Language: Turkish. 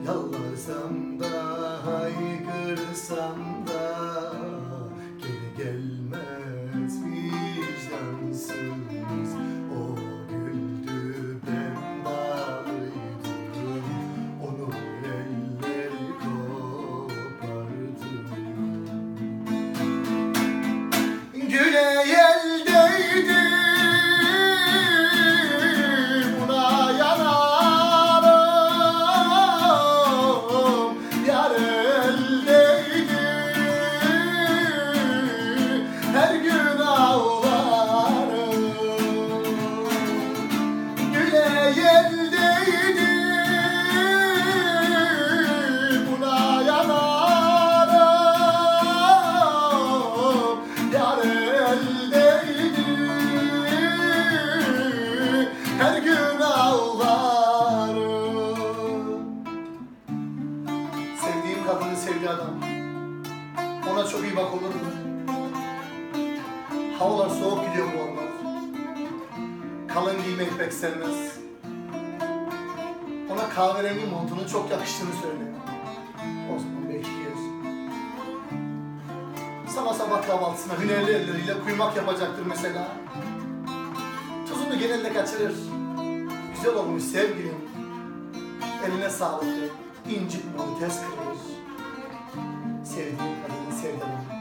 Yalvarsam da haykırsam da geri gelmez vicdansız. O güldü ben bağlıydım, onu eller kopardı. Güle el değdi buna yanarım, yar el değdi her gün ağlarım. Güle el değdi buna yanarım, yar el değdi her gün ağlarım. Sevdiğim kadını sevdi adam, ona çok iyi bak olur mu? Havalar soğuk gidiyor bu aralar, kalın giymeyi pek sevmez. Ona kahverengi montunun çok yakıştığını söyle. O zaman belki giyiyorsun. Sabah sabah kahvaltısına hünerli elleriyle kuymak yapacaktır mesela. Tuzunu genelde kaçırır. Güzel olmuş sevgilim, eline sağlık de, incitme onu tez kırılır. Sevdiğim kadını sevdim.